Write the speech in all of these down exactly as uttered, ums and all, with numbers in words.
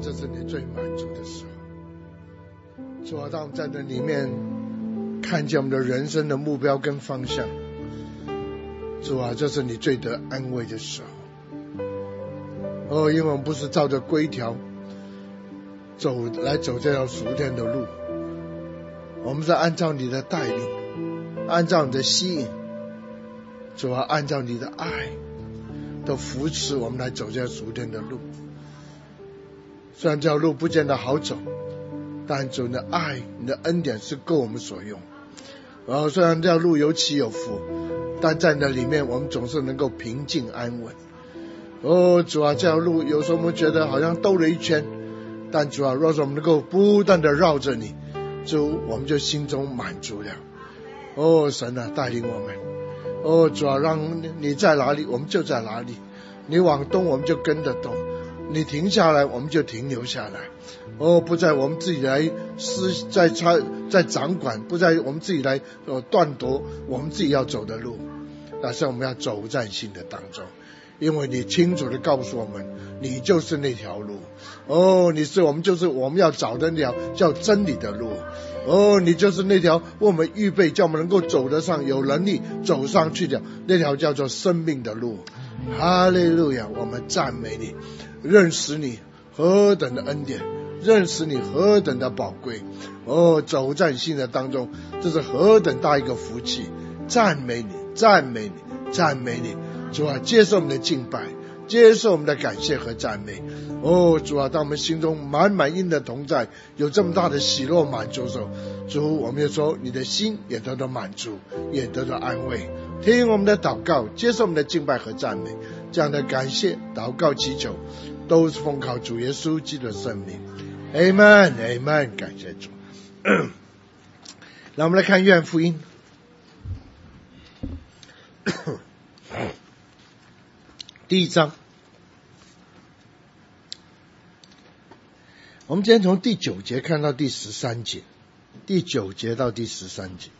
这是你最满足的时候。主啊，当我们在这里面看见我们的人生的目标跟方向，主啊，这是你最得安慰的时候。哦，因为我们不是照着规条走来走这条属天的路，我们是按照你的带领，按照你的吸引，主啊，按照你的爱的扶持，我们来走这条属天的路。虽然这条路不见得好走，但主你的爱、你的恩典是够我们所用。然后虽然这条路有起有伏，但在那里面我们总是能够平静安稳。哦，主啊，这条路有时候我们觉得好像兜了一圈，但主啊，若是我们能够不断的绕着你，主，我们就心中满足了。哦，神啊，带领我们。哦，主啊，让你在哪里我们就在哪里，你往东我们就跟着东，你停下来我们就停留下来。哦，不在我们自己来施在差在掌管，不在我们自己来呃断夺我们自己要走的路，但是我们要走在新的当中，因为你清楚的告诉我们，你就是那条路。哦，你是我们就是我们要找的那条叫真理的路。哦，你就是那条为我们预备叫我们能够走得上，有能力走上去的那条叫做生命的路。哈利路亚，我们赞美你，认识你何等的恩典，认识你何等的宝贵。哦，走在新的当中，这是何等大一个福气。赞美你，赞美你，赞美你。主啊，接受我们的敬拜，接受我们的感谢和赞美。哦，主啊，当我们心中满满因的同在，有这么大的喜乐满足的时候，主，我们就说你的心也得到满足，也得到安慰。听我们的祷告，接受我们的敬拜和赞美，这样的感谢祷告祈求都是奉靠主耶稣基督的圣名。 Amen Amen， 感谢主。那我们来看约翰福音第一章，我们今天从第九节看到第十三节，第九节到第十三节。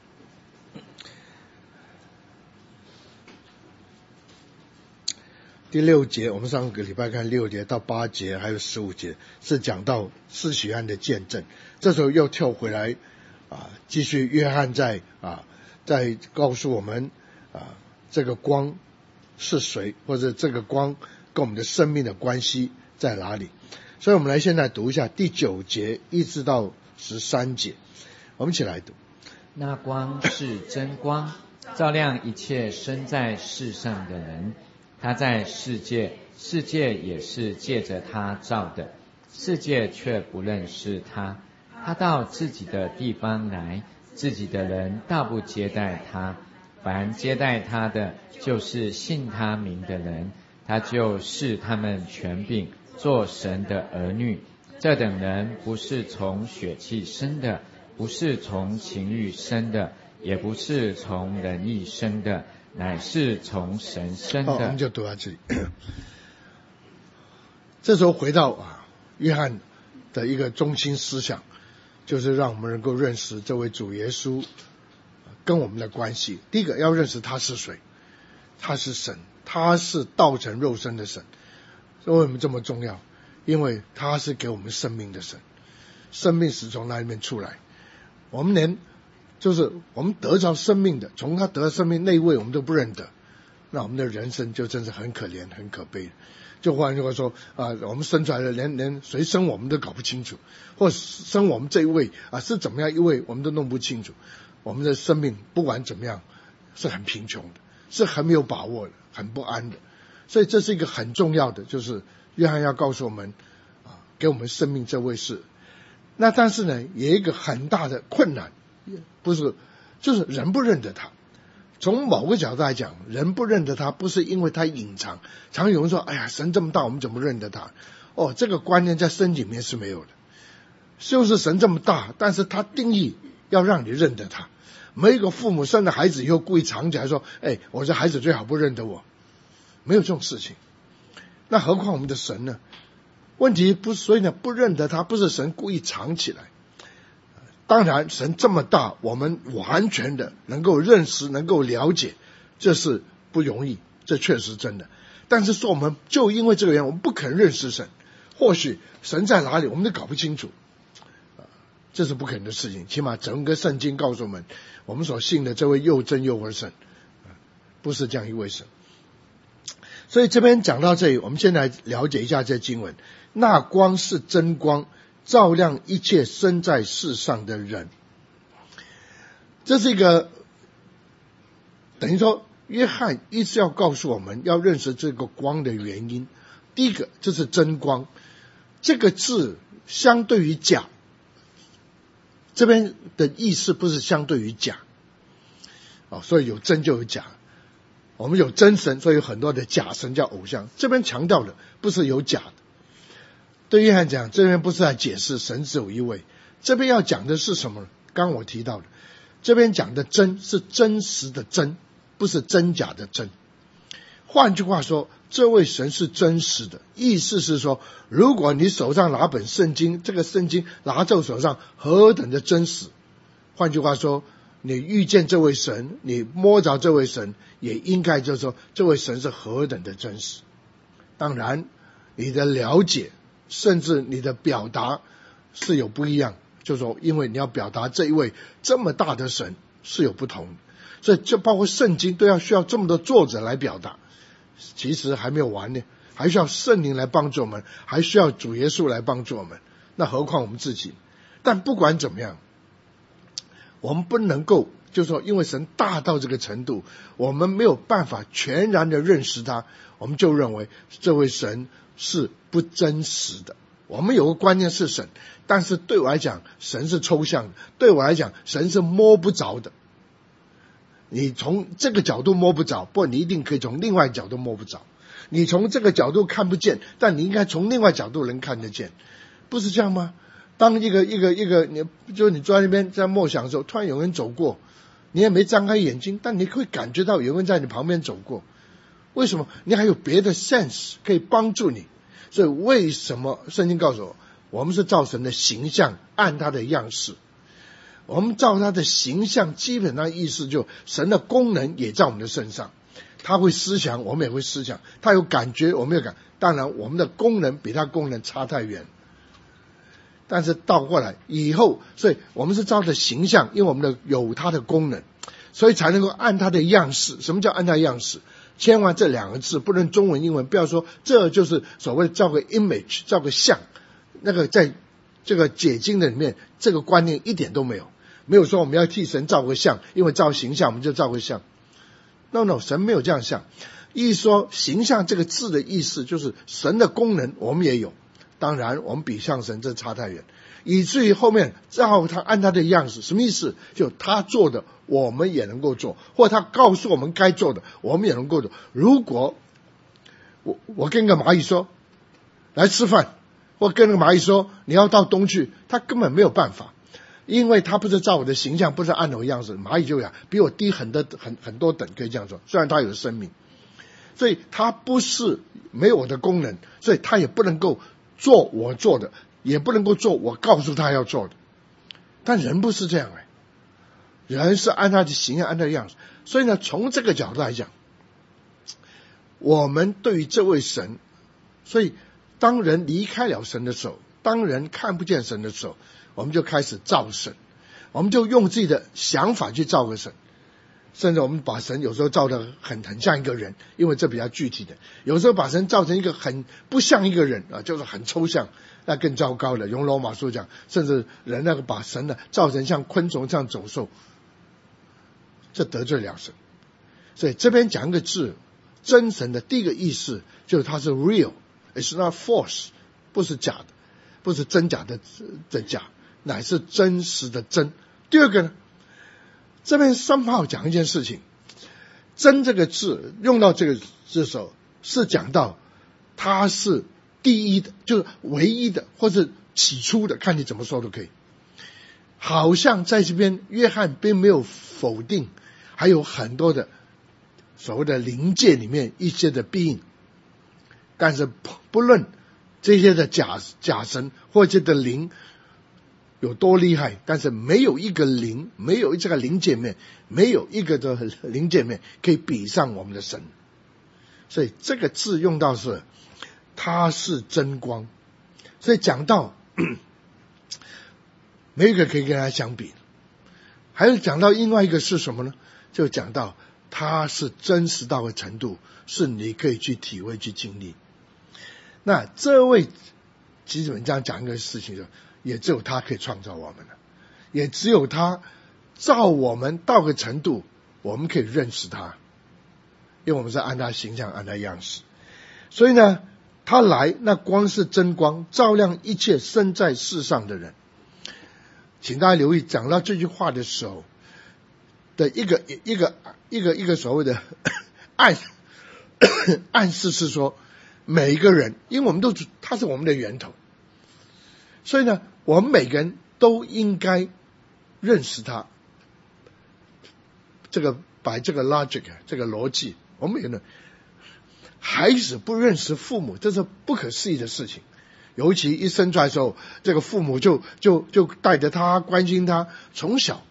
第六节，我们上个礼拜看六节到八节，还有十五节是讲到施洗约翰的见证。这时候又跳回来啊，继续约翰在啊，在告诉我们啊，这个光是谁，或者这个光跟我们的生命的关系在哪里。所以我们来现在读一下第九节一直到十三节，我们一起来读。 那光是真光，照亮一切生在世上的人。他在世界，世界也是借着他造的，世界却不认识他。他到自己的地方来，自己的人倒不接待他。凡接待他的，就是信他名的人，他就赐他们权柄，做神的儿女。这等人不是从血气生的，不是从情欲生的，也不是从人意生的，乃是从神生的。 好，我们就读到这里。这时候回到啊，约翰的一个中心思想，就是让我们能够认识这位主耶稣跟我们的关系。第一个要认识他是谁，他是神，他是道成肉身的神。为什么这么重要？因为他是给我们生命的神，生命是从那里面出来。我们连就是我们得着生命的，从他得到生命那一位我们都不认得，那我们的人生就真是很可怜很可悲。就换句话说啊、呃，我们生出来的连连谁生我们都搞不清楚，或生我们这一位啊是怎么样一位我们都弄不清楚。我们的生命不管怎么样是很贫穷的，是很没有把握的，很不安的。所以这是一个很重要的，就是约翰要告诉我们啊，给我们生命这位是。那但是呢，也有一个很大的困难，不是就是人不认得他。从某个角度来讲，人不认得他不是因为他隐藏。常有人说，哎呀，神这么大我们怎么认得他？哦，这个观念在圣经里面是没有的。就是神这么大，但是他定义要让你认得他。没有一个父母生了孩子以后故意藏起来说，哎，我这孩子最好不认得我，没有这种事情。那何况我们的神呢？问题不是，所以呢，不认得他不是神故意藏起来。当然神这么大，我们完全的能够认识能够了解，这是不容易，这确实真的。但是说我们就因为这个原因我们不肯认识神， 或许神在哪里我们都搞不清楚，这是不可能的事情。起码整个圣经告诉我们，我们所信的这位又真又活神不是这样一位神。所以这边讲到这里，我们先来了解一下这经文。那光是真光，照亮一切生在世上的人。这是一个等于说约翰一直要告诉我们要认识这个光的原因。第一个，这是真光，这个字相对于假，这边的意思不是相对于假，哦，所以有真就有假。我们有真神，所以有很多的假神叫偶像。这边强调的不是有假的。对约翰讲，这边不是在解释神只有一位，这边要讲的是什么？刚刚我提到的，这边讲的真是真实的真，不是真假的真。换句话说，这位神是真实的，意思是说，如果你手上拿本圣经，这个圣经拿在手上何等的真实。换句话说，你遇见这位神，你摸着这位神，也应该就是说这位神是何等的真实。当然你的了解甚至你的表达是有不一样，就是说因为你要表达这一位这么大的神是有不同的，所以就包括圣经都要需要这么多作者来表达。其实还没有完呢，还需要圣灵来帮助我们，还需要主耶稣来帮助我们，那何况我们自己。但不管怎么样，我们不能够就是说因为神大到这个程度，我们没有办法全然的认识他，我们就认为这位神是不真实的。我们有个观念是神，但是对我来讲神是抽象的，对我来讲神是摸不着的。你从这个角度摸不着，不，你一定可以从另外角度摸不着。你从这个角度看不见，但你应该从另外角度能看得见，不是这样吗？当一个一个一个你就你坐在那边在默想的时候，突然有人走过，你也没张开眼睛，但你会感觉到有人在你旁边走过。为什么？你还有别的 sense 可以帮助你。所以为什么圣经告诉我，我们是照神的形象，按他的样式。我们照他的形象，基本上意思就神的功能也在我们的身上。他会思想，我们也会思想；他有感觉，我们有感。当然我们的功能比他功能差太远，但是倒过来以后，所以我们是照着形象，因为我们的有他的功能，所以才能够按他的样式。什么叫按他的样式？千万这两个字不论中文英文不要说这就是所谓照个 image 照个像，那个在这个解经的里面这个观念一点都没有。没有说我们要替神照个像，因为照形象我们就照个像。 No no， 神没有这样像。意思说形象这个字的意思就是神的功能我们也有，当然我们比像神这差太远，以至于后面照他按他的样式，什么意思？就他做的我们也能够做，或他告诉我们该做的我们也能够做。如果我我跟个蚂蚁说来吃饭，或跟那个蚂蚁说你要到东去，他根本没有办法，因为他不是照我的形象，不是按我的样子。蚂蚁就讲比我低很多很很多等，可以这样说，虽然他有生命，所以他不是没有我的功能，所以他也不能够做我做的，也不能够做我告诉他要做的。但人不是这样哎，人是按他的形象，按他的样子。所以呢，从这个角度来讲，我们对于这位神，所以当人离开了神的时候，当人看不见神的时候，我们就开始造神，我们就用自己的想法去造个神。甚至我们把神有时候造得很很像一个人，因为这比较具体的；有时候把神造成一个很不像一个人啊，就是很抽象，那更糟糕了。用罗马书讲，甚至人那个把神呢造成像昆虫像走兽，这得罪了神。所以这边讲一个字，真神的第一个意思就是它是 real，it's not false， 不是假的，不是真假的的假，乃是真实的真。第二个呢，这边三炮讲一件事情，真这个字用到这个字时候，是讲到它是第一的，就是唯一的，或是起初的，看你怎么说都可以。好像在这边约翰并没有否定还有很多的所谓的灵界里面一些的being，但是不论这些的假假神或者的灵有多厉害，但是没有一个灵，没有这个灵界面，没有一个的灵界面可以比上我们的神。所以这个字用到是它是真光， 所以讲到没有一个可以跟他相比。还有讲到另外一个是什么呢？就讲到他是真实到的程度，是你可以去体会去经历。那这位基本上讲一个事情，也只有他可以创造我们了，也只有他造我们到个程度，我们可以认识他，因为我们是按他形象按他样式。所以呢，他来，那光是真光，照亮一切生在世上的人。请大家留意，讲到这句话的时候的一个一个一个一个所谓的暗暗示是说，每一个人，因为我们都他是我们的源头，所以呢，我们每个人都应该认识他。这个摆这个 logic 这个逻辑，我们每个人孩子不认识父母，这是不可思议的事情。尤其一生出来的时候，这个父母就就就带着他关心他，从小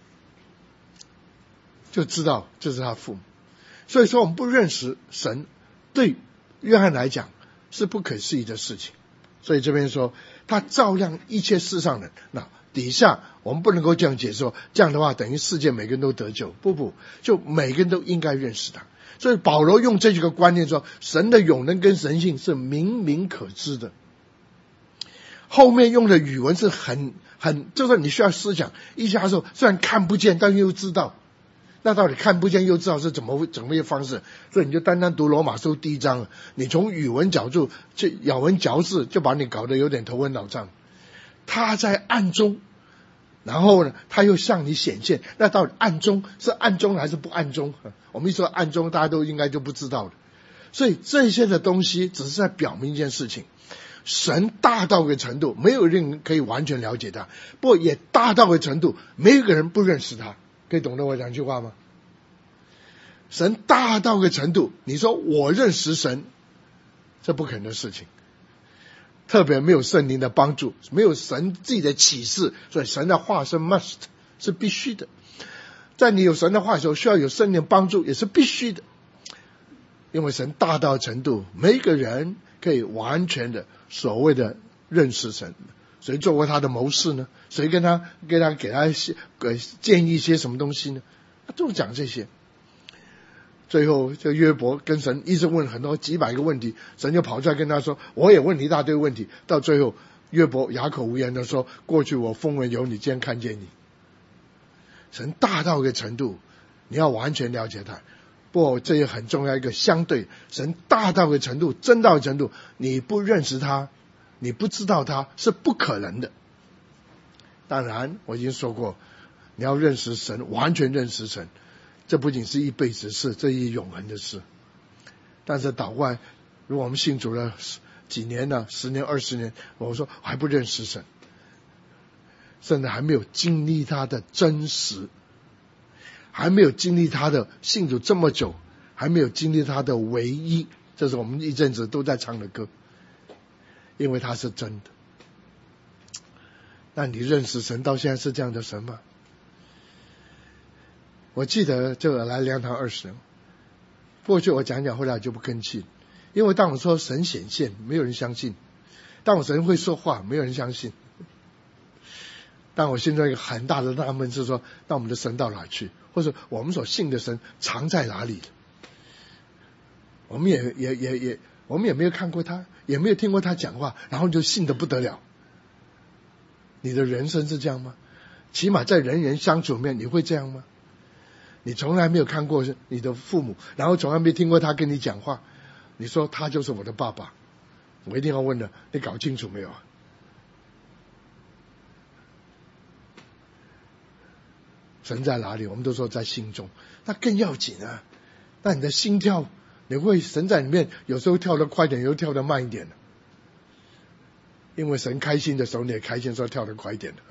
就知道这是他父母。所以说我们不认识神，对约翰来讲是不可思议的事情。所以这边说他照亮一切世上人，那底下我们不能够这样解说，这样的话等于世界每个人都得救，不不，就每个人都应该认识他。所以保罗用这几个观念说，神的永能跟神性是明明可知的。后面用的语文是很很，就是你需要思想一下说，虽然看不见，但又知道。那到底看不见又知道是怎么怎么一个方式？所以你就单单读罗马书第一章，你从语文角度去咬文嚼字，就把你搞得有点头昏脑胀。他在暗中，然后呢，他又向你显现。那到底暗中是暗中还是不暗中？我们一说暗中，大家都应该就不知道了。所以这些的东西只是在表明一件事情。神大到个程度，没有人可以完全了解他，不过也大到个程度，没有一个人不认识他。可以懂得我两句话吗？神大到个程度，你说我认识神，这不可能的事情。特别没有圣灵的帮助，没有神自己的启示，所以神的话是 must， 是必须的。在你有神的话的时候，需要有圣灵的帮助，也是必须的。因为神大到程度，每一个人可以完全的所谓的认识神。谁做过他的谋士呢？谁跟他跟他给他给建议一些什么东西呢？他就讲这些。最后这约伯跟神一直问很多几百个问题，神就跑出来跟他说，我也问你一大堆问题。到最后约伯哑口无言的说，过去我风闻有你，今天看见你。神大到一个程度，你要完全了解他。不过这也很重要一个相对，神大到一个程度，真到一个程度，你不认识他，你不知道他是不可能的。当然我已经说过，你要认识神，完全认识神，这不仅是一辈子事，这一永恒的事。但是倒过来，如果我们信主了几年了，十年二十年，我说还不认识神，甚至还没有经历他的真实，还没有经历他的信主这么久，还没有经历他的唯一，这是我们一阵子都在唱的歌，因为他是真的。那你认识神到现在是这样的神吗？我记得就来粮堂二十年，过去我讲讲，后来就不吭气，因为当我说神显现，没有人相信；当我神会说话，没有人相信。但我现在一个很大的纳闷是说，那我们的神到哪去？或者我们所信的神藏在哪里？我们也也也也，我们也没有看过他，也没有听过他讲话，然后就信得不得了。你的人生是这样吗？起码在人人相处面，你会这样吗？你从来没有看过你的父母，然后从来没听过他跟你讲话，你说他就是我的爸爸，我一定要问了，你搞清楚没有啊？神在哪里？我们都说在心中，那更要紧啊！那你的心跳，你会神在里面，有时候跳得快点，有时候跳得慢一点。因为神开心的时候，你也开心，说跳得快一点。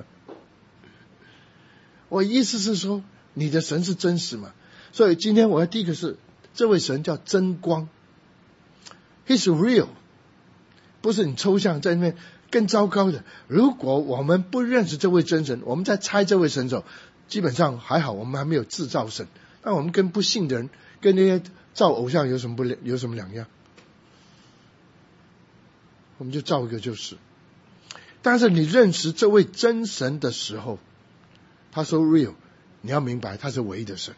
我意思是说，你的神是真实嘛？所以今天我要第一个是，这位神叫真光 ，He's real， 不是你抽象在那边。更糟糕的，如果我们不认识这位真神，我们在猜这位神的时候，基本上还好，我们还没有制造神。但我们跟不信的人，跟那些造偶像有什么不有什么两样？我们就造一个就是。 但是你认识这位真神的时候，他说 real， 你要明白他是唯一的神，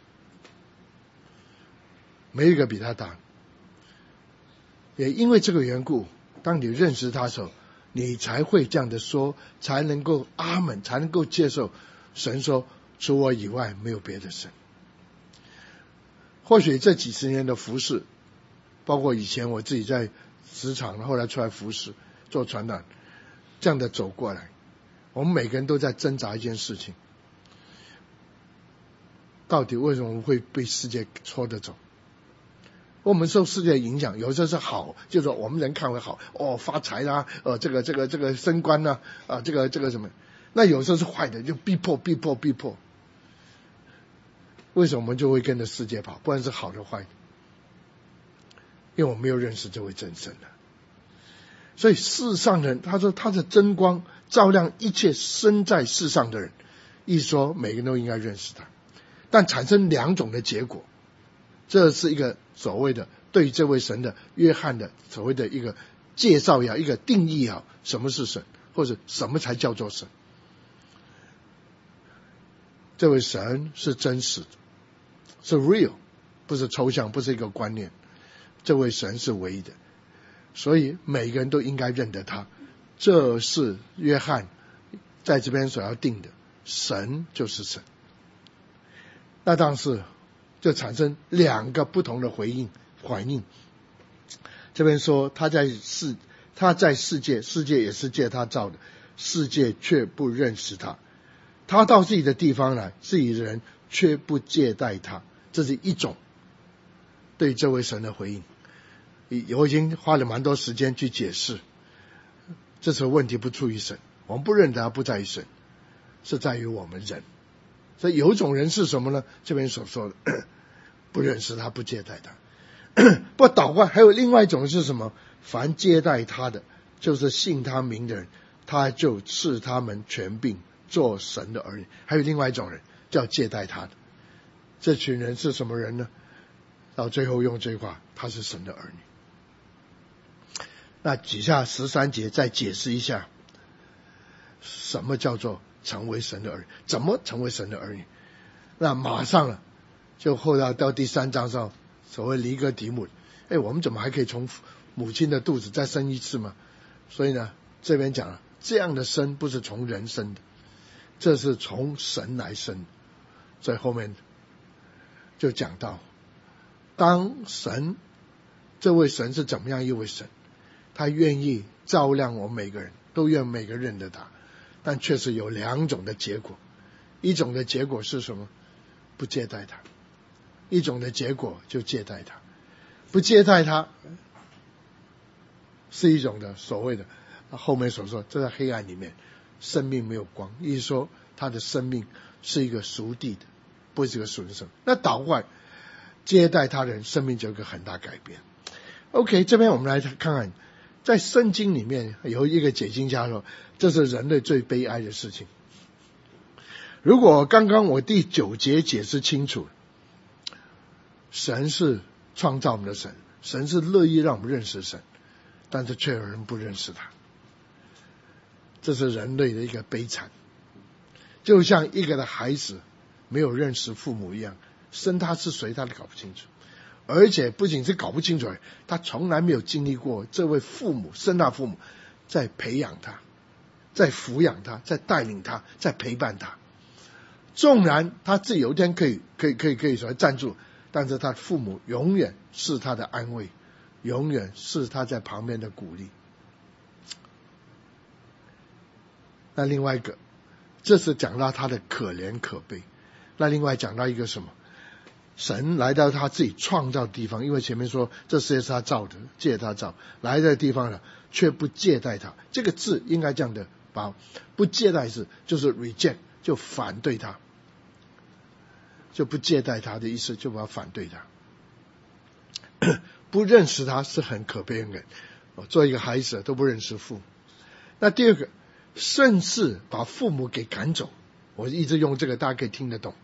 没有一个比他大。也因为这个缘故，当你认识他的时候，你才会这样的说，才能够阿们，才能够接受神说除我以外没有别的神。或许这几十年的服事，包括以前我自己在职场，后来出来服事做传道，这样的走过来，我们每个人都在挣扎一件事情，到底为什么我们会被世界戳着走？我们受世界影响，有时候是好，就是说我们人看为好，哦发财啦，呃这个这个这个升官啦，啊这个这个什么，那有时候是坏的，就逼迫逼迫逼迫。为什么我们就会跟着世界跑？不管是好的坏的，因为我们没有认识这位真神了。所以世上人，他说他的真光照亮一切生在世上的人，一说每个人都应该认识他，但产生两种的结果。这是一个所谓的对这位神的约翰的所谓的一个介绍也好，一个定义也好，什么是神，或者什么才叫做神。这位神是真实的，是 real， 不是抽象，不是一个观念。这位神是唯一的，所以每个人都应该认得他。这是约翰在这边所要定的，神就是神。那当时就产生两个不同的回应反应。这边说他在世他在世界，世界也是借他造的，世界却不认识他。他到自己的地方来，自己的人却不接待他。这是一种对这位神的回应。我已经花了蛮多时间去解释，这次问题不出于神，我们不认得他不在于神，是在于我们人。所以有一种人是什么呢？这边所说的不认识他，不接待他。不倒过来还有另外一种是什么？凡接待他的，就是信他名的人，他就赐他们权柄做神的儿女。还有另外一种人叫接待他的，这群人是什么人呢？到最后用这句话，他是神的儿女。那底下十三节再解释一下，什么叫做成为神的儿女，怎么成为神的儿女。那马上了就后来到第三章上所谓离哥底母，哎，我们怎么还可以从母亲的肚子再生一次吗？所以呢这边讲了，这样的生不是从人生的，这是从神来生的。所以后面就讲到，当神这位神是怎么样一位神，他愿意照亮我们每个人，都愿每个人认得他，但确实有两种的结果。一种的结果是什么？不接待他。一种的结果就接待他。不接待他是一种的所谓的后面所说，这在黑暗里面生命没有光，意思说他的生命是一个属地的，不是一个属神。那倒过来接待他人，生命就有一个很大改变。 OK， 这边我们来看看，在圣经里面有一个解经家说，这是人类最悲哀的事情。如果刚刚我第九节解释清楚，神是创造我们的神，神是乐意让我们认识神，但是却有人不认识他，这是人类的一个悲惨。就像一个的孩子没有认识父母一样，生他是谁他都搞不清楚，而且不仅是搞不清楚，他从来没有经历过这位父母生他父母在培养他，在抚养他，在带领他，在陪伴他。纵然他自己有一天可以可以可以可以说站住，但是他的父母永远是他的安慰，永远是他在旁边的鼓励。那另外一个，这是讲到他的可怜可悲。那另外讲到一个什么？神来到他自己创造的地方，因为前面说这世界是他造的，借他造，来的地方了，却不接待他。这个字应该这样的把不接待是就是 reject， 就反对他，就不接待他的意思，就把反对他。不认识他是很可悲的人，做一个孩子都不认识父母。那第二个，甚至把父母给赶走，我一直用这个，大家可以听得懂，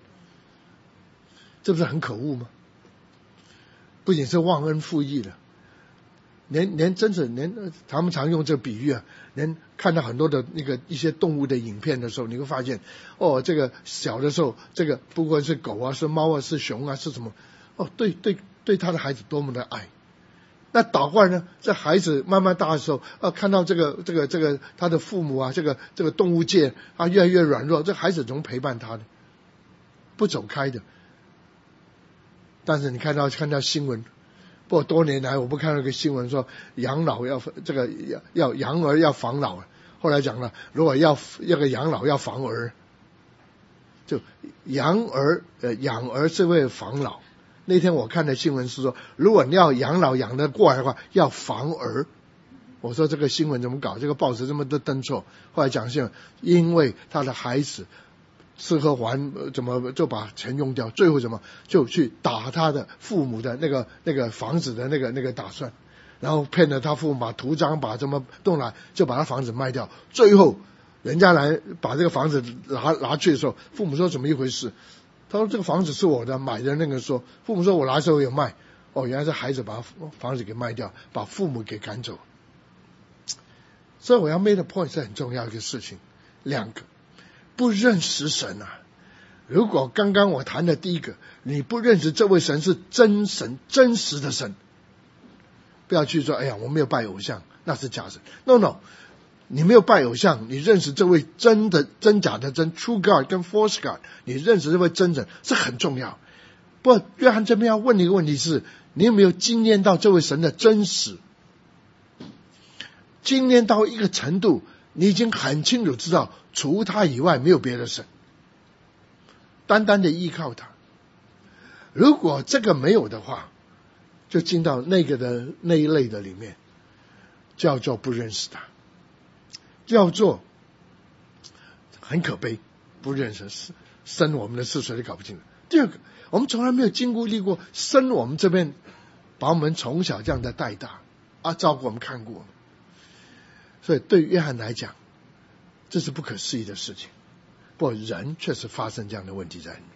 这不是很可恶吗？不仅是忘恩负义了， 连连真是连他们常用这个比喻啊，连看到很多的那个一些动物的影片的时候，你会发现，哦，这个小的时候，这个不管是狗啊，是猫啊，是熊啊，是什么，哦，对对对，他的孩子多么的爱。那倒过来呢，这孩子慢慢大的时候，啊，看到这个这个这个他的父母啊，这个这个动物界啊越来越软弱，这孩子怎么陪伴他的？不走开的。但是你看到看到新闻，不过多年来我不看到一个新闻说养老要这个要要养儿要防老，后来讲了，如果要要个养老要防儿，就养儿呃养儿是为了防老。那天我看的新闻是说，如果你要养老养得过来的话，要防儿。我说这个新闻怎么搞？这个报纸这么多登错。后来讲是因为他的孩子吃喝玩怎么就把钱用掉，最后怎么就去打他的父母的那个那个房子的那个那个打算，然后骗了他父母把图章把怎么动来，就把他房子卖掉。最后人家来把这个房子拿拿去的时候，父母说怎么一回事？他说这个房子是我的，买的那个说，父母说我拿时候有卖，哦，原来是孩子把房子给卖掉，把父母给赶走。所以我要 make the point 是很重要一个事情。两个，不认识神啊。如果刚刚我谈的第一个，你不认识这位神是真神，真实的神，不要去说哎呀我没有拜偶像，那是假神。 No no， 你没有拜偶像，你认识这位真的真假的真 True God 跟 False God， 你认识这位真神是很重要。不过约翰这边要问你一个问题是，你有没有经验到这位神的真实？经验到一个程度，你已经很清楚知道除他以外没有别的神，单单的依靠他。如果这个没有的话，就进到那个的那一类的里面，叫做不认识他，叫做很可悲，不认识生我们的事谁都搞不清楚。第二个，我们从来没有经历过生我们这边把我们从小这样的带大啊，照顾我们看过我们，所以对约翰来讲这是不可思议的事情。不过人确实发生这样的问题在里面。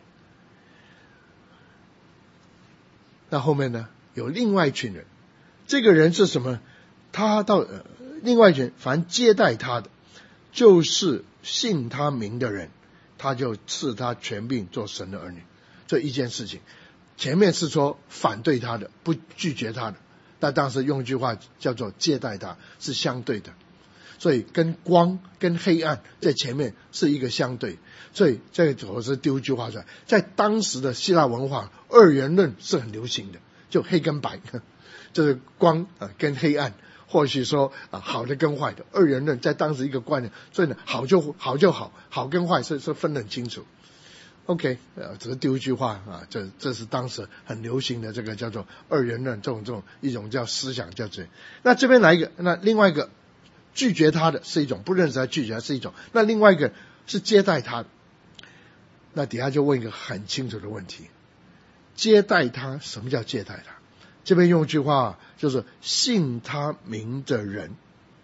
那后面呢，有另外一群人，这个人是什么？他到、呃、另外一群，凡接待他的，就是信他名的人，他就赐他权柄做神的儿女。这一件事情，前面是说反对他的，不拒绝他的，但当时用一句话叫做接待他，是相对的。所以跟光跟黑暗在前面是一个相对，所以这个我是丢一句话出来，在当时的希腊文化，二元论是很流行的，就黑跟白，就是光啊跟黑暗，或许说啊好的跟坏的，二元论在当时一个观念，所以呢好就好就好，好跟坏是是分得很清楚。OK， 呃，只是丢一句话啊，这这是当时很流行的这个叫做二元论，这种这种一种叫思想叫这。那这边来一个，那另外一个。拒绝他的是一种，不认识他拒绝他是一种，那另外一个是接待他的。那底下就问一个很清楚的问题，接待他，什么叫接待他？这边用一句话就是信他名的人。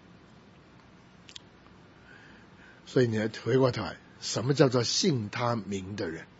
所以你要回过头来，什么叫做信他名的人？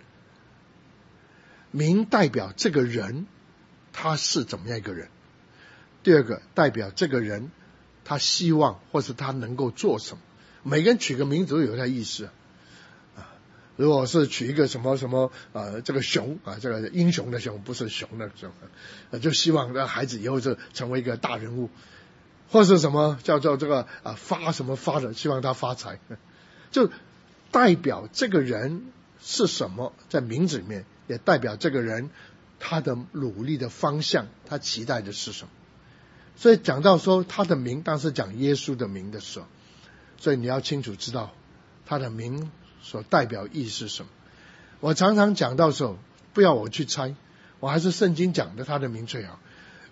名代表这个人他是怎么样一个人，第二个代表这个人他希望或是他能够做什么。每个人取个名字都有他意思啊。如果是取一个什么什么啊，这个熊啊，这个英雄的熊，不是熊的熊，啊，就希望让孩子以后就成为一个大人物，或是什么叫做这个啊发什么发的，希望他发财，就代表这个人是什么，在名字里面也代表这个人他的努力的方向，他期待的是什么。所以讲到说他的名，当时讲耶稣的名的时候，所以你要清楚知道他的名所代表意是什么。我常常讲到的时候，不要我去猜，我还是圣经讲的他的名最好。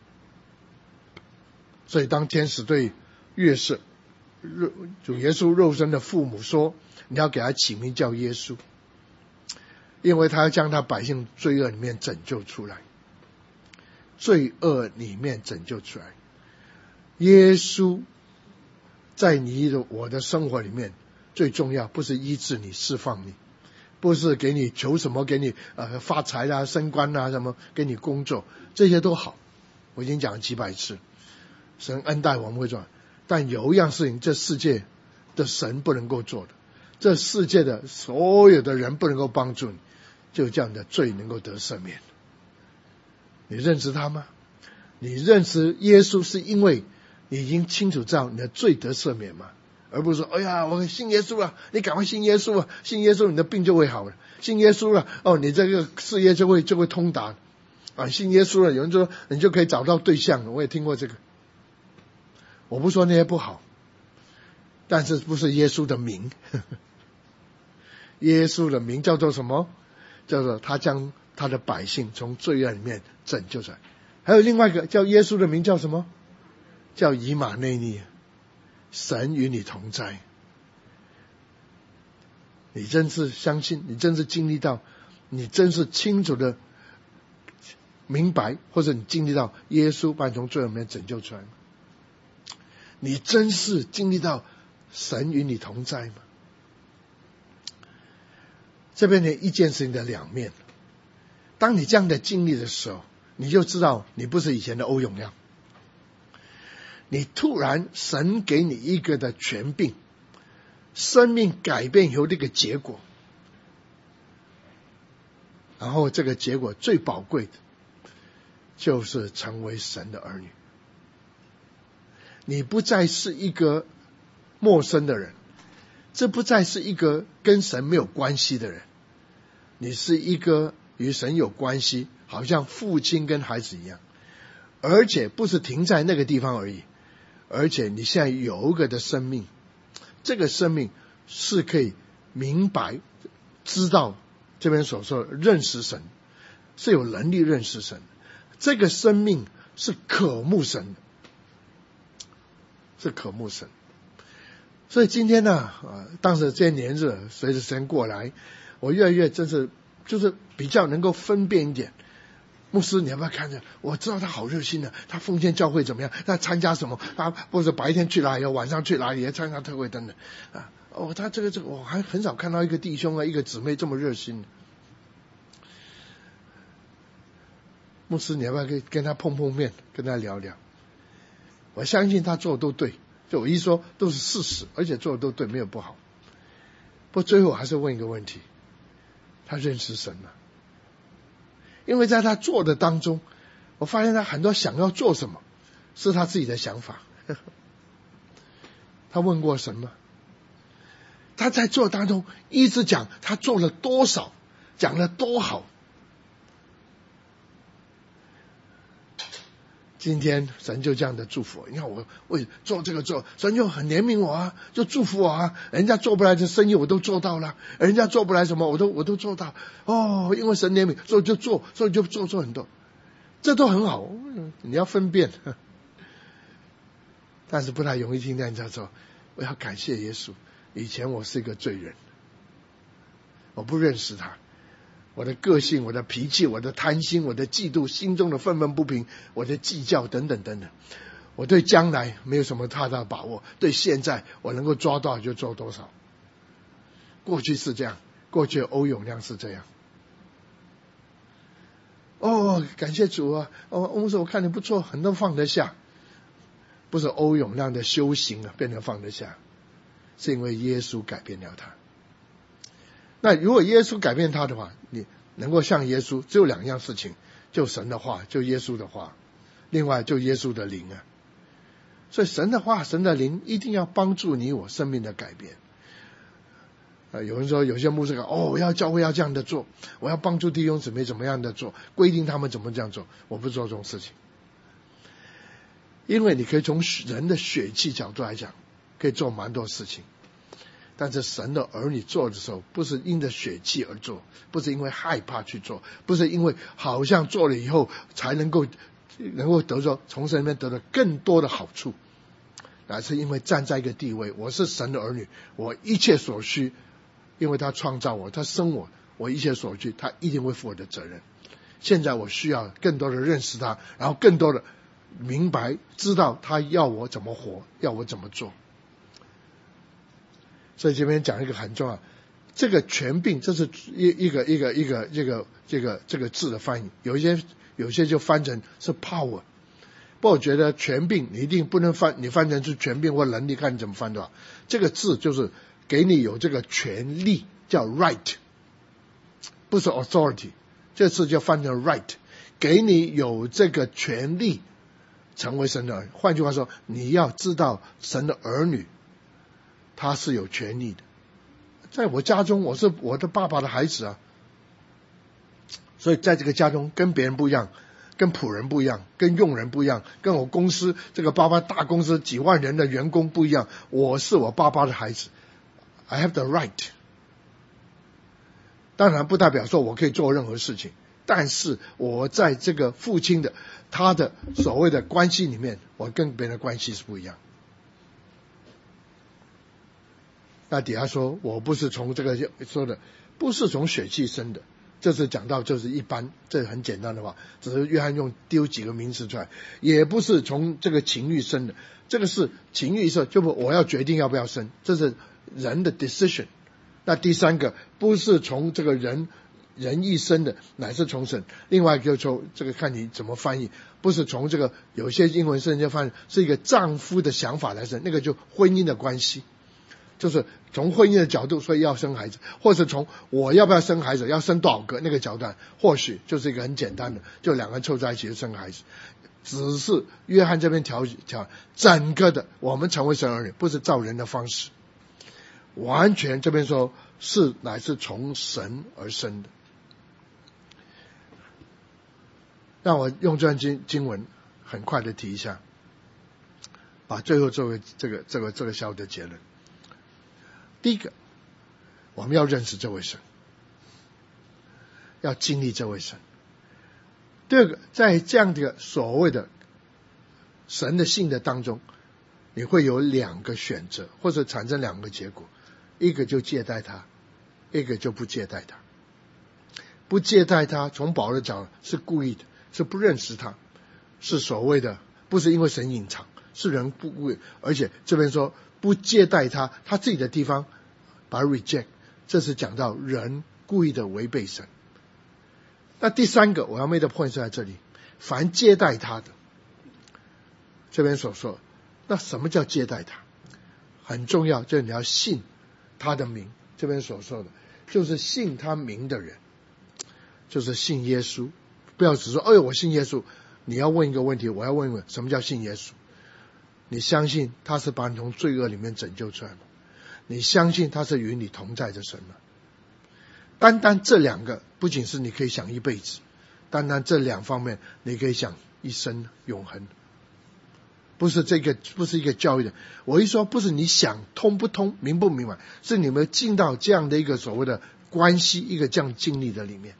所以当天使对约瑟主耶稣肉身的父母说，你要给他起名叫耶稣，因为他要将他百姓罪恶里面拯救出来，罪恶里面拯救出来。耶稣在你的我的生活里面最重要，不是医治你释放你，不是给你求什么，给你呃发财啦升官啦什么，给你工作，这些都好，我已经讲了几百次。 神恩待我们会做，但有一样事情，这世界的神不能够做的，这世界的所有的人不能够帮助你，就这样的罪能够得赦免。你认识他吗？你认识耶稣是因为你已经清楚知道你的罪得赦免吗？而不是说哎呀我信耶稣了，你赶快信耶稣啊，信耶稣你的病就会好了，信耶稣了哦你这个事业就会就会通达啊，信耶稣了有人说你就可以找到对象了，我也听过这个。我不说那些不好，但是不是耶稣的名耶稣的名叫做什么？叫做他将他的百姓从罪恶里面拯救出来。还有另外一个叫耶稣的名叫什么？叫以马内利，神与你同在。你真是相信，你真是经历到，你真是清楚的明白，或者你经历到耶稣把你从罪恶里面拯救出来吗？你真是经历到神与你同在吗？这边的一件事情的两面，当你这样的经历的时候，你就知道你不是以前的欧永亮，你突然神给你一个的权柄，生命改变以后这个结果，然后这个结果最宝贵的就是成为神的儿女。你不再是一个陌生的人，这不再是一个跟神没有关系的人，你是一个与神有关系，好像父亲跟孩子一样，而且不是停在那个地方而已，而且你现在有一个的生命，这个生命是可以明白知道这边所说的认识神，是有能力认识神，这个生命是渴慕神的，是渴慕神。所以今天呢，啊，当时这些年日随着时间过来，我越来越真是就是比较能够分辨一点。牧师，你要不要看着？我知道他好热心的，他奉献教会怎么样？他参加什么？他或者白天去哪里，晚上去哪里，也参加特会等等啊。哦，他这个这个，我还很少看到一个弟兄啊，一个姊妹这么热心。牧师，你要不要跟跟他碰碰面，跟他聊聊？我相信他做的都对，就我一说都是事实，而且做的都对，没有不好。不过最后我还是问一个问题：他认识神吗？因为在他做的当中，我发现他很多想要做什么是他自己的想法。他问过神吗？他在做当中一直讲他做了多少，讲了多好。今天神就这样的祝福我，你看我为做这个做，神就很怜悯我啊，就祝福我啊。人家做不来的生意我都做到了，人家做不来什么我都我都做到哦，因为神怜悯，所以就做，所以就做做很多，这都很好。你要分辨，但是不太容易听见人家说，我要感谢耶稣，以前我是一个罪人，我不认识他。我的个性，我的脾气，我的贪心，我的嫉妒，心中的愤愤不平，我的计较等等等等，我对将来没有什么太大的把握，对现在我能够抓多少就做多少。过去是这样，过去欧永亮是这样。哦，感谢主啊！哦，牧师我看你不错，很多放得下，不是欧永亮的修行啊变成放得下，是因为耶稣改变了他。那如果耶稣改变他的话，你能够像耶稣，只有两样事情，就神的话，就耶稣的话，另外就耶稣的灵啊。所以神的话，神的灵一定要帮助你我生命的改变。呃，有人说有些牧师讲，哦，我要教会要这样的做，我要帮助弟兄姊妹怎么样的做，规定他们怎么这样做，我不做这种事情。因为你可以从人的血气角度来讲，可以做蛮多事情。但是神的儿女做的时候，不是因着血气而做，不是因为害怕去做，不是因为好像做了以后才能够能够得到从神那边得到更多的好处，乃是因为站在一个地位，我是神的儿女，我一切所需，因为他创造我，他生我，我一切所需，他一定会负我的责任。现在我需要更多的认识他，然后更多的明白知道他要我怎么活，要我怎么做。所以这边讲一个很重要，这个权柄，这是一一个一个一个这个这个这个字的翻译，有一些有些就翻成是 power， 不过我觉得权柄你一定不能翻，你翻成是权柄或能力，看你怎么翻的话。这个字就是给你有这个权利，叫 right， 不是 authority， 这次就翻成 right， 给你有这个权利成为神的儿女。换句话说，你要知道神的儿女他是有权利的。在我家中，我是我的爸爸的孩子啊，所以在这个家中跟别人不一样，跟仆人不一样，跟佣人不一样，跟我公司这个爸爸大公司几万人的员工不一样。我是我爸爸的孩子， I have the right。 当然不代表说我可以做任何事情，但是我在这个父亲的他的所谓的关系里面，我跟别人的关系是不一样。那底下说我不是从这个说的不是从血气生的，这是讲到就是一般，这很简单的话，只是约翰用丢几个名词出来。也不是从这个情欲生的，这个是情欲是就不我要决定要不要生，这是人的 decision。 那第三个不是从这个人人一生的，乃是从神。另外一个就这个看你怎么翻译，不是从这个有些英文圣经翻译是一个丈夫的想法来生，那个就婚姻的关系，就是从婚姻的角度，所以要生孩子，或是从我要不要生孩子，要生多少个那个角度，或许就是一个很简单的，就两个人凑在一起就生孩子。只是约翰这边调调整个的，我们成为神儿女不是照人的方式，完全这边说是乃是从神而生的。让我用这段经经文很快的提一下，把最后作为这个这个这个小的结论。第一个，我们要认识这位神，要经历这位神。第二个，在这样的所谓的神的性的当中，你会有两个选择，或者产生两个结果，一个就接待他，一个就不接待他。不接待他，从保罗讲是故意的，是不认识他，是所谓的不是因为神隐藏，是人不故意，而且这边说不接待他，他自己的地方把他 reject， 这是讲到人故意的违背神。那第三个我要 make the point 是在这里，凡接待他的，这边所说，那什么叫接待他？很重要，就是你要信他的名。这边所说的就是信他名的人，就是信耶稣。不要只说哎呦我信耶稣，你要问一个问题，我要问一问什么叫信耶稣？你相信他是把你从罪恶里面拯救出来吗？你相信他是与你同在的神吗？单单这两个不仅是你可以想一辈子，单单这两方面你可以想一生永恒。不是这个不是一个教育的，我一说不是你想通不通明不明白，是你们进到这样的一个所谓的关系，一个这样经历的里面。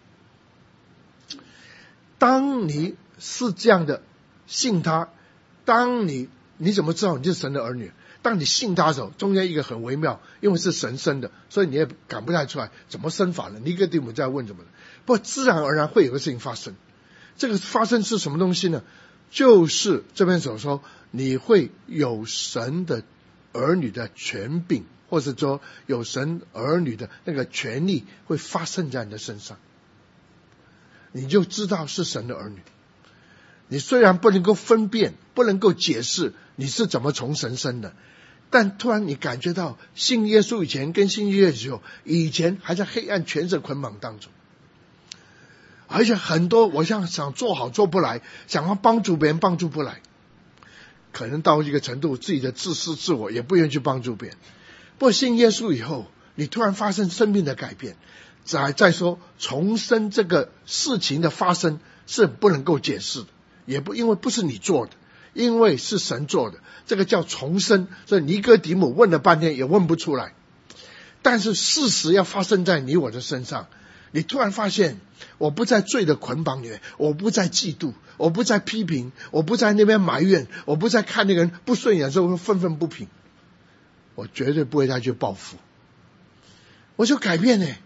当你是这样的信他，当你你怎么知道你是神的儿女？当你信他的时候，中间一个很微妙，因为是神生的，所以你也赶不太出来怎么生法呢？尼哥底母在问什么呢？不过自然而然会有个事情发生。这个发生是什么东西呢？就是这边所说，你会有神的儿女的权柄，或者说有神儿女的那个权利会发生在你的身上，你就知道是神的儿女。你虽然不能够分辨，不能够解释你是怎么从神生的，但突然你感觉到信耶稣以前跟信耶稣以后，以前还在黑暗权势捆绑当中，而且很多我想想做好做不来，想要帮助别人帮助不来，可能到一个程度自己的自私自我也不愿意去帮助别人。不过信耶稣以后，你突然发生生命的改变。再再说重生这个事情的发生是不能够解释的，也不因为不是你做的，因为是神做的，这个叫重生。所以尼哥底母问了半天也问不出来，但是事实要发生在你我的身上，你突然发现我不在罪的捆绑里面，我不再嫉妒，我不再批评，我不在那边埋怨，我不再看那个人不顺眼的时候愤愤不平，我绝对不会再去报复，我就改变了，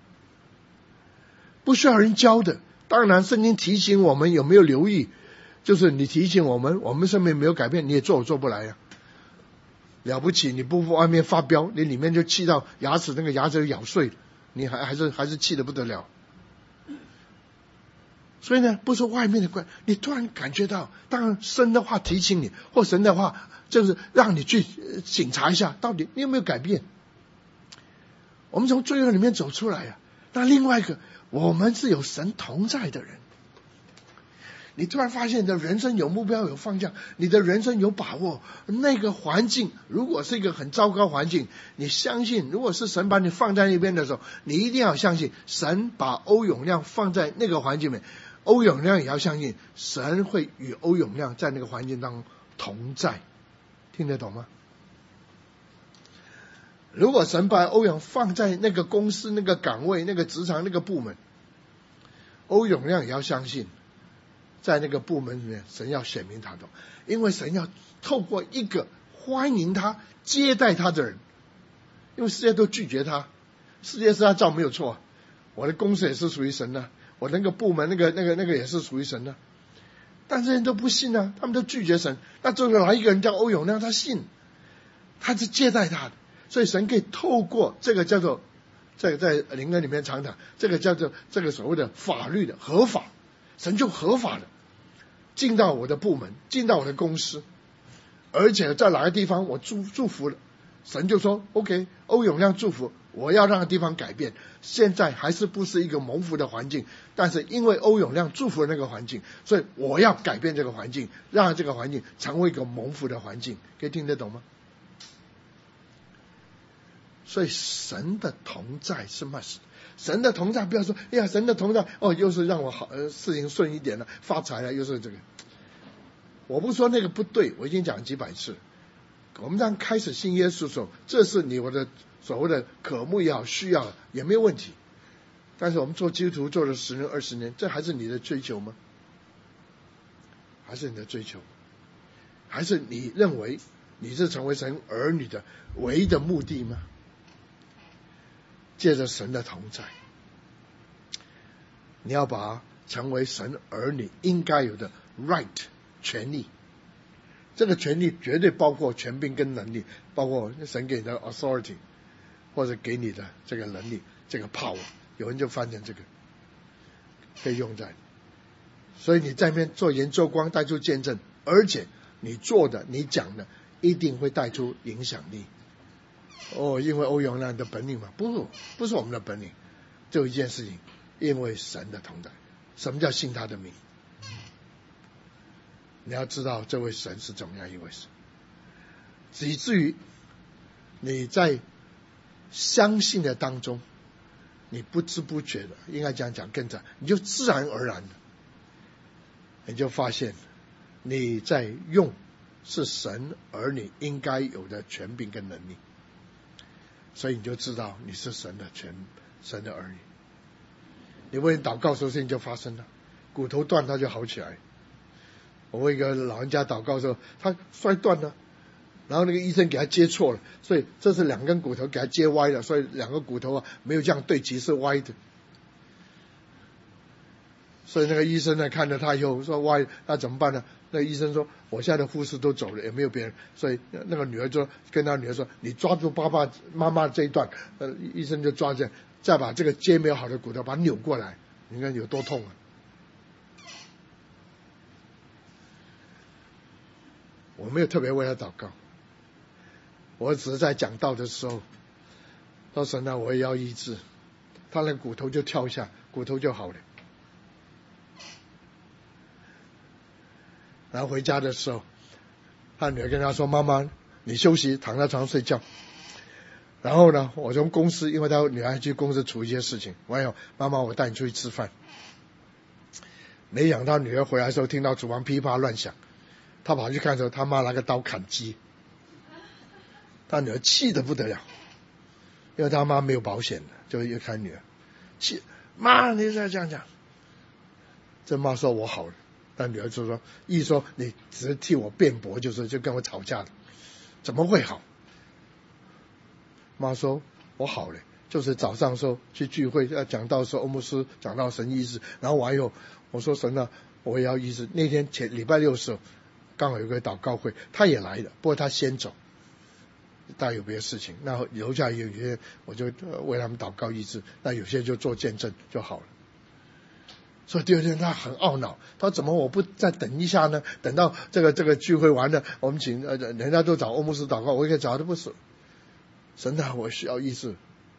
不需要人教的。当然圣经提醒我们有没有留意，就是你提醒我们，我们身边没有改变，你也做做不来呀、啊。了不起你不外面发飙，你里面就气到牙齿那个牙齿咬碎了，你还还是还是气得不得了。 所以呢，不是外面的关，你突然感觉到，当然神的话提醒你，或神的话就是让你去检查一下，到底你有没有改变。我们从罪恶里面走出来啊。那另外一个，我们是有神同在的人。你突然发现你的人生有目标有方向，你的人生有把握，那个环境如果是一个很糟糕环境，你相信如果是神把你放在那边的时候，你一定要相信神把欧永亮放在那个环境里面，欧永亮也要相信神会与欧永亮在那个环境当中同在。听得懂吗？如果神把欧永放在那个公司那个岗位那个职场那个部门，欧永亮也要相信在那个部门里面神要显明他的，因为神要透过一个欢迎他接待他的人，因为世界都拒绝他，世界是他造没有错，我的公司也是属于神的，我那个部门那个那个那个也是属于神的，但这些人都不信啊，他们都拒绝神。那最后来一个人叫欧永亮，他信，他是接待他的，所以神可以透过这个叫做这个在灵恩里面常讲，这个叫做这个所谓的法律的合法，神就合法的进到我的部门，进到我的公司，而且在哪个地方我祝祝福了，神就说 OK， 欧永亮祝福，我要让地方改变，现在还是不是一个蒙福的环境，但是因为欧永亮祝福了那个环境，所以我要改变这个环境，让这个环境成为一个蒙福的环境。可以听得懂吗？所以神的同在是 must， 神的同在不要说哎呀神的同在哦又是让我好、呃、事情顺一点了，发财了，又是这个。我不说那个不对，我已经讲几百次。我们当开始信耶稣的时候，这是你我的所谓的渴慕也好，需要也没有问题。但是我们做基督徒做了十年二十年，这还是你的追求吗？还是你的追求？还是你认为你是成为神儿女的唯一的目的吗？借着神的同在，你要把成为神儿女应该有的 right 权利，这个权利绝对包括权柄跟能力，包括神给你的 authority 或者给你的这个能力，这个 power， 有人就翻成这个可以用在，所以你在那边做盐做光带出见证，而且你做的你讲的一定会带出影响力。哦，因为欧永亮的本领嘛？不，不是我们的本领，只有一件事情，因为神的同在。什么叫信他的名？你要知道这位神是怎么样一位神，以至于你在相信的当中，你不知不觉的，应该这样讲更早，你就自然而然的，你就发现你在用是神儿女应该有的权柄跟能力。所以你就知道你是神的全神的儿女。你为人祷告的时候，事情就发生了，骨头断他就好起来。我为一个老人家祷告的时候，他摔断了，然后那个医生给他接错了，所以这是两根骨头给他接歪了，所以两个骨头啊没有这样对齐，是歪的。所以那个医生呢看着他以后说歪，那怎么办呢？那个医生说我现在的护士都走了，也没有别人，所以那个女儿就跟他女儿说，你抓住爸爸妈妈这一段，呃，医生就抓着，再把这个接没有好的骨头把它扭过来，你看有多痛啊！我没有特别为他祷告，我只是在讲道的时候说神啊，我也要医治，他那个骨头就跳下，骨头就好了。然后回家的时候，他女儿跟他说，妈妈你休息，躺在床上睡觉。然后呢，我从公司，因为他女儿去公司处一些事情，我有妈妈我带你出去吃饭。没想到女儿回来的时候听到厨房噼啪乱响，他跑去看的时候，他妈拿个刀砍鸡，他女儿气得不得了，因为他妈没有保险的，就一看女儿气，妈你再这样讲，这妈说我好了。但女儿就说，一说你只是替我辩驳，就是就跟我吵架的，怎么会好？妈说我好了，就是早上说去聚会要讲到说欧姆斯讲到神医治，然后完以后我说神啊我也要医治。那天前礼拜六的时候刚好有个祷告会，他也来了，不过他先走，大概有别的事情，那留下有些我就为他们祷告医治，那有些就做见证就好了。 所以第二天他很懊恼，他说怎么我不再等一下呢？等到这个这个聚会完了，我们请呃人家都找欧牧师祷告，我一个找都不是。神啊，我需要医治。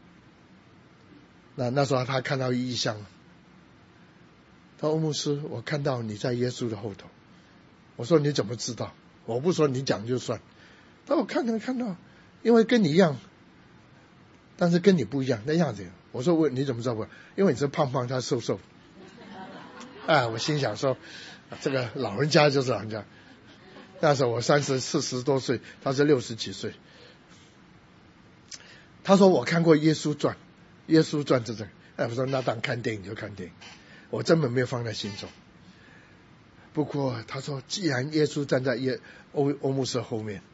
那那时候他看到异象，他说欧牧师，我看到你在耶稣的后头。我说你怎么知道？我不说你讲就算。他说我看到看到，因为跟你一样，但是跟你不一样那样子。我说我你怎么知道不？因为你是胖胖，他瘦瘦。哎，我心想说，这个老人家就是老人家。那时候我三十四十多岁，他是六十几岁。他说我看过耶稣传，耶稣传这种。哎，我说那当看电影就看电影，我根本没有放在心中。不过他说，既然耶稣站在耶欧欧牧师后面，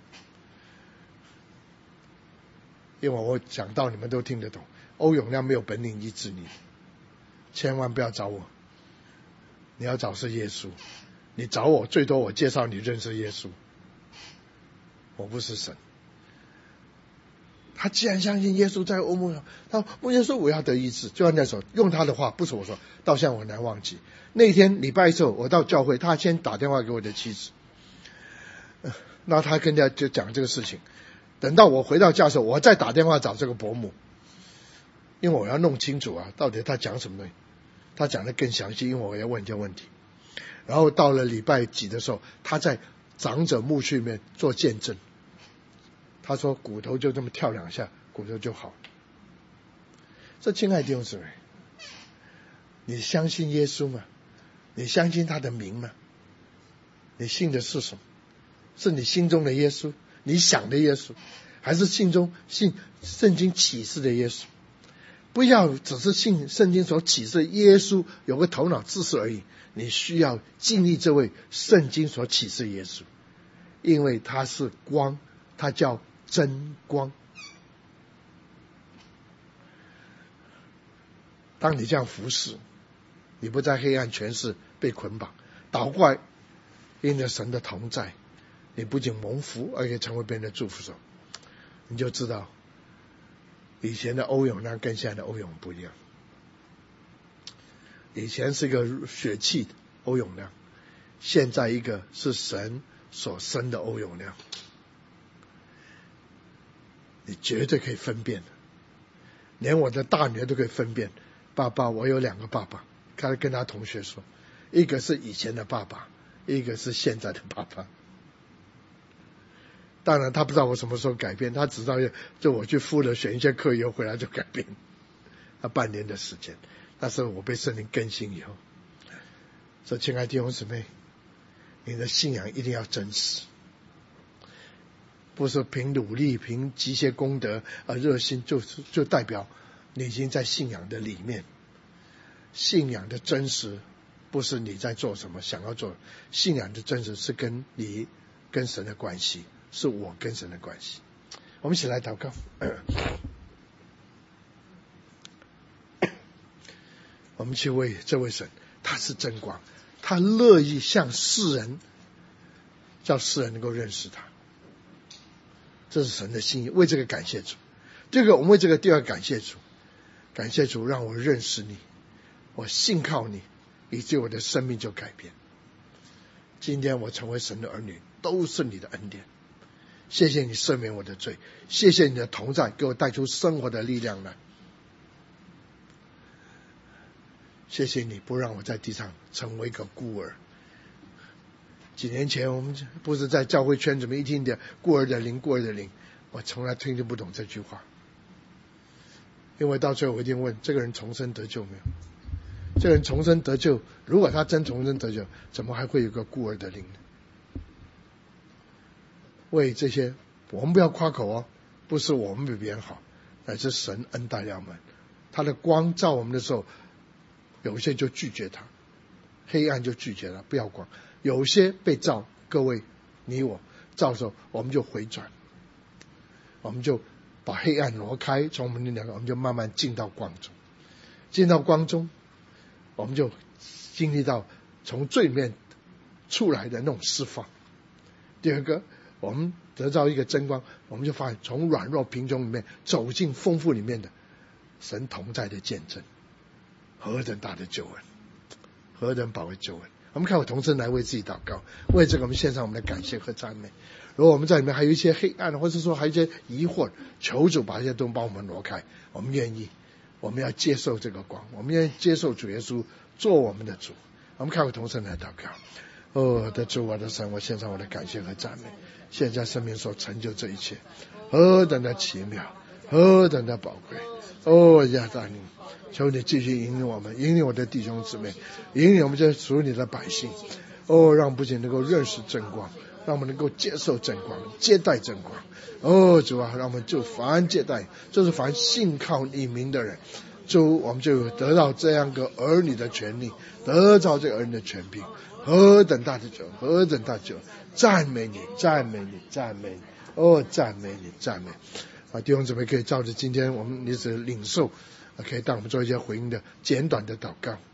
因为我讲到你们都听得懂，欧永亮没有本领医治你，千万不要找我，你要找是耶稣，你找我最多我介绍你认识耶稣，我不是神。他既然相信耶稣在欧牧上，他说耶稣我要得医治，就像那时候用他的话，不是我说，到现在我难忘记。那天礼拜一时候我到教会，他先打电话给我的妻子，呃、那他跟他就讲这个事情。等到我回到家的时候，我再打电话找这个伯母，因为我要弄清楚啊，到底他讲什么东西。他讲的更详细，因为我要问一些问题。然后到了礼拜几的时候，他在长者墓区里面做见证。他说骨头就这么跳两下，骨头就好了。这亲爱的弟兄姊妹，你相信耶稣吗？你相信他的名吗？你信的是什么？是你心中的耶稣，你想的耶稣，还是信中信圣经启示的耶稣？不要只是信圣经所启示耶稣，有个头脑知识而已。你需要经历这位圣经所启示耶稣，因为他是光，他叫真光。当你这样服侍，你不在黑暗权势被捆绑，倒过来因着神的同在，你不仅蒙福，而且成为别人的祝福手，你就知道以前的欧永亮跟现在的欧永不一样。以前是一个血气的欧永亮，现在一个是神所生的欧永亮，你绝对可以分辨，连我的大女儿都可以分辨。爸爸，我有两个爸爸，他跟他同学说，一个是以前的爸爸，一个是现在的爸爸。当然他不知道我什么时候改变，他只知道就我去复了选一些课以后回来就改变，他半年的时间。那时候我被圣灵更新以后，所以亲爱的弟兄姊妹，你的信仰一定要真实，不是凭努力凭机械功德而热心就就代表你已经在信仰的里面。信仰的真实不是你在做什么想要做，信仰的真实是跟你跟神的关系，是我跟神的关系。我们一起来祷告。我们去为这位神，他是真光，他乐意向世人，叫世人能够认识他，这是神的心意。为这个感谢主。这个我们为这个第二个感谢主，感谢主让我认识你，我信靠你，以致我的生命就改变。今天我成为神的儿女，都是你的恩典。谢谢你赦免我的罪，谢谢你的同在，给我带出生活的力量来。谢谢你不让我在地上成为一个孤儿。几年前我们不是在教会圈子里面一听的孤儿的灵，孤儿的灵，我从来听不懂这句话。因为到最后我一定问，这个人重生得救没有？这个人重生得救，如果他真重生得救，怎么还会有个孤儿的灵呢？为这些我们不要夸口哦，不是我们比别人好，乃是神恩待了我们。他的光照我们的时候，有些就拒绝他，黑暗就拒绝了，不要光。有些被照，各位你我照的时候，我们就回转，我们就把黑暗挪开，从我们的两个，我们就慢慢进到光中。进到光中，我们就经历到从罪里面出来的那种释放。第二个，我们得到一个真光，我们就发现从软弱贫穷里面走进丰富里面的神同在的见证，何等大的救恩！ 何等宝贵救恩！我们看我同声来为自己祷告，为这个我们献上我们的感谢和赞美。如果我们在里面还有一些黑暗，或者说还有一些疑惑，求主把这些东西帮我们挪开。我们愿意，我们要接受这个光，我们愿意接受主耶稣做我们的主。我们看我同声来祷告。哦，我的主，我的神，我献上我的感谢和赞美。现在生命所成就这一切，何等的奇妙，何等的宝贵！哦，亚大尼，求你继续引领我们，引领我的弟兄姊妹，引领我们这属你的百姓。哦，让我们不仅能够认识真光，让我们能够接受真光，接待真光。哦，主啊，让我们就凡接待，就是凡信靠你名的人，主，我们就得到这样个儿女的权利，得到这个儿女的权柄。何等大的救，何等大的救！赞美你，赞美你，赞美你！哦，赞美你，赞美！啊，弟兄姊妹可以照着今天我们彼此领受，可以让我们做一些回应的简短的祷告。